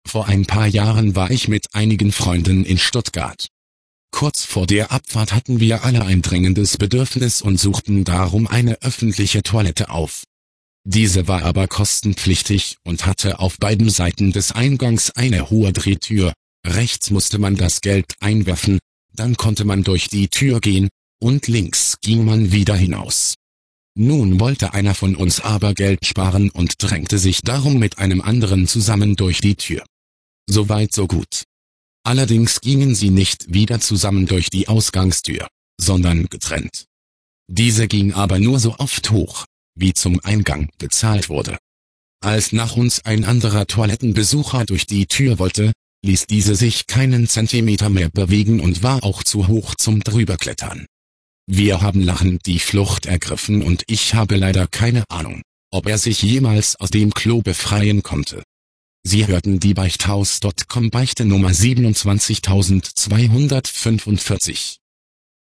Vor ein paar Jahren war ich mit einigen Freunden in Stuttgart. Kurz vor der Abfahrt hatten wir alle ein dringendes Bedürfnis und suchten darum eine öffentliche Toilette auf. Diese war aber kostenpflichtig und hatte auf beiden Seiten des Eingangs eine hohe Drehtür. Rechts musste man das Geld einwerfen, dann konnte man durch die Tür gehen, und links ging man wieder hinaus. Nun wollte einer von uns aber Geld sparen und drängte sich darum mit einem anderen zusammen durch die Tür. Soweit so gut. Allerdings gingen sie nicht wieder zusammen durch die Ausgangstür, sondern getrennt. Diese ging aber nur so oft hoch, wie zum Eingang bezahlt wurde. Als nach uns ein anderer Toilettenbesucher durch die Tür wollte, ließ diese sich keinen Zentimeter mehr bewegen und war auch zu hoch zum Drüberklettern. Wir haben lachend die Flucht ergriffen und ich habe leider keine Ahnung, ob er sich jemals aus dem Klo befreien konnte. Sie hörten die Beichthaus.com Beichte Nummer 27245.